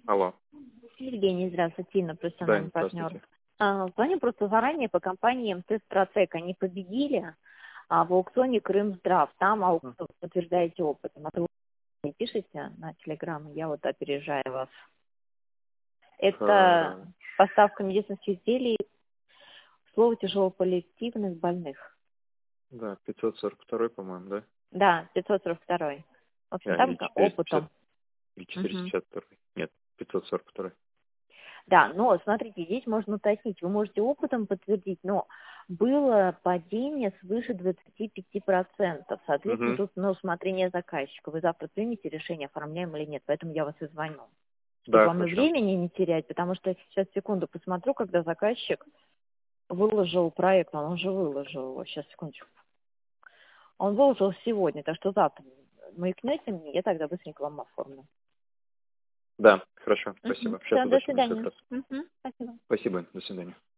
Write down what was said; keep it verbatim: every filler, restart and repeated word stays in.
Алло. Евгений, здравствуйте, Инна, Да, профессиональный партнер. здравствуйте. А, Звоню просто заранее по компании МТ-Стратег. Они победили а, в аукционе Крымздрав. Там М. аукцион подтверждаете опытом. А то вы мне пишете на Телеграм, я вот опережаю вас. Это Хорошо. поставка медицинских изделий, слово тяжелопаллиативных больных. Да, пятьсот сорок два, по-моему, да? Да, пятьсот сорок два. В общем, Да, там или по четыреста пятьдесят, опытом. или четыреста Мгм. пятьдесят два. Нет, пятьсот сорок два. Да, но смотрите, здесь можно уточнить. Вы можете опытом подтвердить, но было падение свыше двадцати пяти процентов. Соответственно, Угу. тут на усмотрение заказчика. Вы завтра примете решение, оформляем или нет. Поэтому я вас и звоню. Чтобы Да, вам и хорошо. времени не терять, потому что сейчас секунду посмотрю, когда заказчик выложил проект, он уже выложил его. Сейчас, секундочку. Он выложил сегодня, так что завтра маякнете мне, я тогда быстренько вам оформлю. Да, хорошо, Угу. спасибо. Сейчас Все, до уточню как свидания. раз. Угу. Спасибо. Спасибо, до свидания.